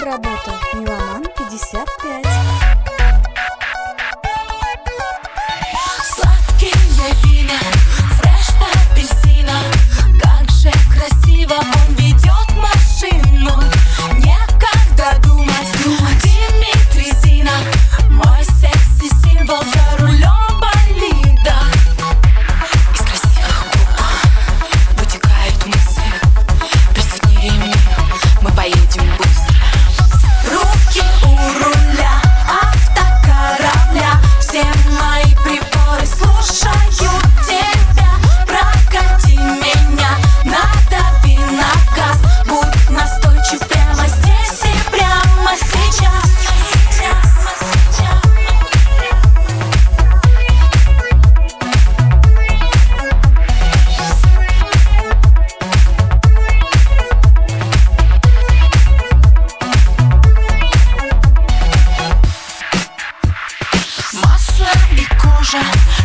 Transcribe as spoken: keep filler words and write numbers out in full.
работа Меломан пятьдесят пять. Сладкие вина, фреш по апельсинам. Как же красиво он ведет машину. Некогда думать, Дмитрий Зина, мой секси-символ за рулем болида. Из красивых губ вытекает мысль: пристегни ремни, мы поедем быстро. Руки у руля автокорабля, все мои приборы слушают тебя. Прокати меня, надави на газ, будь настойчив прямо здесь и прямо сейчас. Масло и кожа,